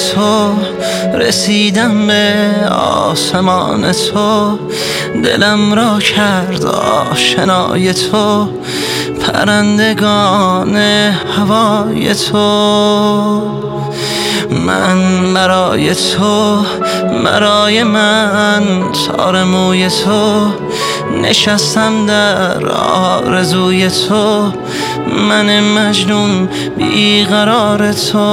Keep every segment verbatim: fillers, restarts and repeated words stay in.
تو رسیدم به آسمان تو، دلم را کرد آشنای تو، پرندگان هوای تو. من برای تو، برای من تار موی تو، نشستم در آرزوی تو، من مجنون بیقرار تو.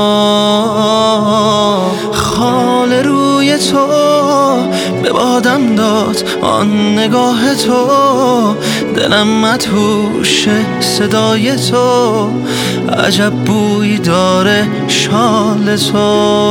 خال روی تو به بادم داد آن نگاه تو، دلم مدهوش صدای تو، عجب بوی داره شال تو.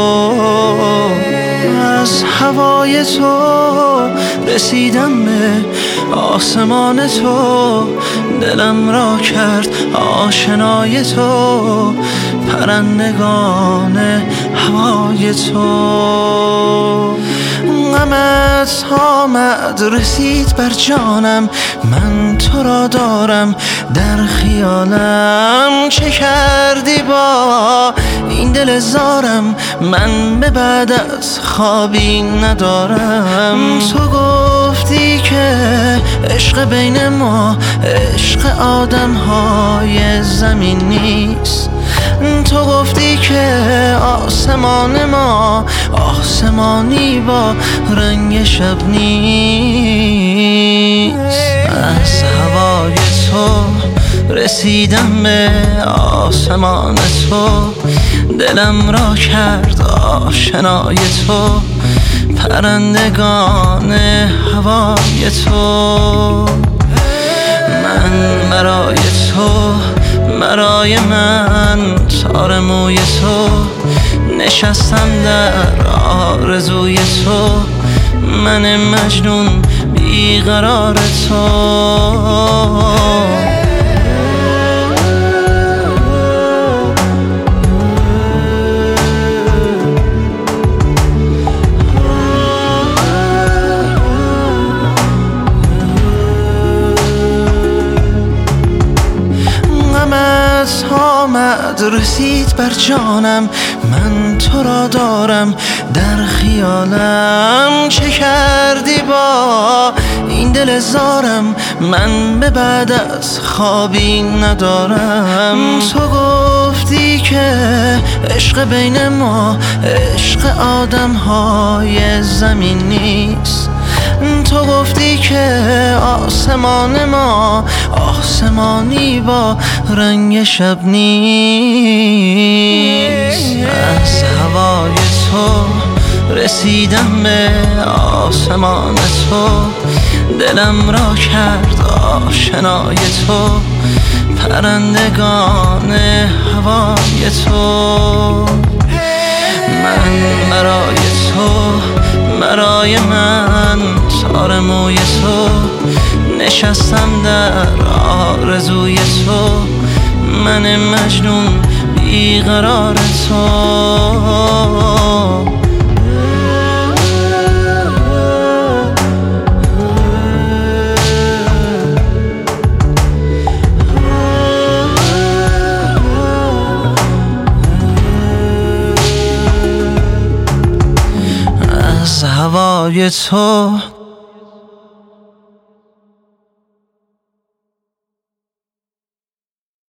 از هوای تو رسیدم به آسمان تو، دلم را کرد آشنای تو، پرندگان هوای تو. غمت آمد رسید بر جانم، من تو را دارم در خیالم. چه کردی با این دل زارم، من به بعد از خوابی ندارم. تو گفتی که عشق بین ما عشق آدم های زمین نیست، تو گفتی که آسمان ما آسمانی با رنگ شب نیست. از هوای تو رسیدم به آسمان تو، دلم را کرد آشنای تو، پرندگان هوای تو. من برای تو، برای من تار موی تو، نشستم در آرزوی تو، من مجنون بیقرار تو. آمد رسید بر جانم، من تو را دارم در خیالم. چه کردی با این دل زارم، من به بعد از خوابی ندارم. تو گفتی که عشق بین ما عشق آدم های زمین نیست، تو گفتی که آسمان ما آسمانی با رنگ شب نیست. از هوای تو رسیدم به آسمان تو، دلم را کرد آشنای تو، پرندگان هوای تو. من برای تو، برای من تار موی تو، نشستم در آرزوی تو، من مجنون بیقرار تو. از هوای تو